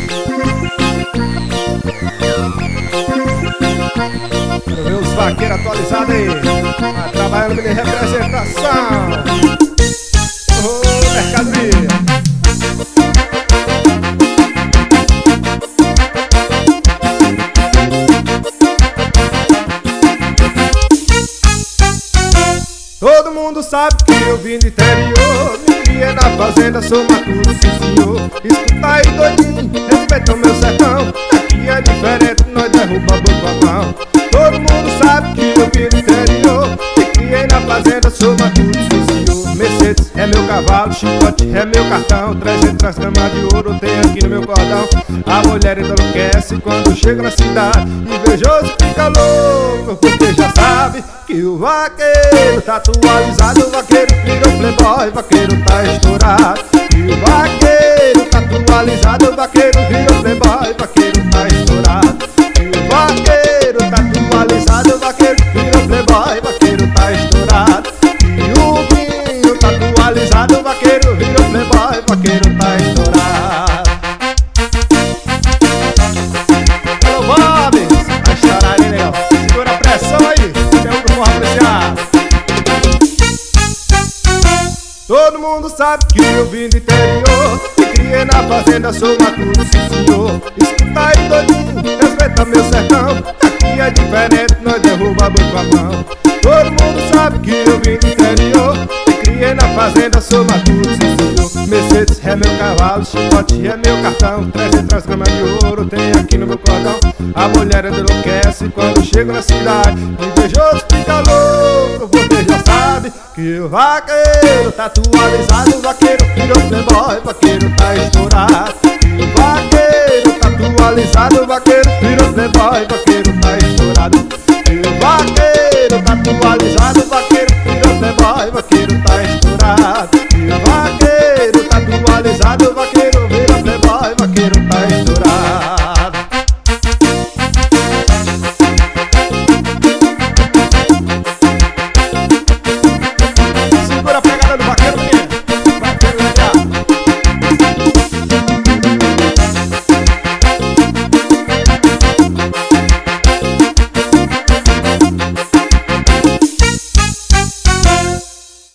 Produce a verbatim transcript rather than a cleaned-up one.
Quero ver os vaqueiros atualizados aí, tá trabalhando em representação. Ô, mercadoria. Todo mundo sabe que eu vim do interior, me criei na fazenda, sou maturo, sim senhor. Escuta aí doidinho, respeita o meu sertão, aqui é diferente, nós derruba a mão. Todo mundo sabe que eu vim do interior, me criei na fazenda, sou maturo, sim senhor. Mercedes é meu cavalo, chicote é meu cartão, trezentas camas de ouro tem aqui no meu cordão. A mulher enlouquece quando chega na cidade, invejoso fica louco, porque já sabe que o vaqueiro tá atualizado, o vaqueiro virou playboy, vaqueiro tá estourado. E o vaqueiro tá atualizado, o vaqueiro virou playboy, vaqueiro tá estourado. E o vaqueiro tá atualizado, o vaqueiro virou playboy, vaqueiro tá estourado. E o vinho tá atualizado, o vaqueiro virou playboy, vaqueiro tá estourado. Alô, Bob, vai estourar aí, legal. Segura a pressão aí, tem um grupo apreciado. Todo mundo sabe que eu vim do interior, me criei na fazenda, sou maturo, sim senhor. Escuta aí doidinho, respeita meu sertão, aqui é diferente, nós derruba a boca com a mão. Todo mundo sabe que eu vim do interior, me criei na fazenda, sou maturo, sim senhor. Mercedes é meu cavalo, chicote é meu cartão, trezentas gramas de ouro tem aqui no meu cordão. A mulher enlouquece quando chego na cidade, invejoso fica louco, porque já sabe que o vaqueiro tá atualizado, o vaqueiro virou playboy, o vaqueiro tá estourado. E o vaqueiro tá atualizado, o vaqueiro virou playboy, o vaqueiro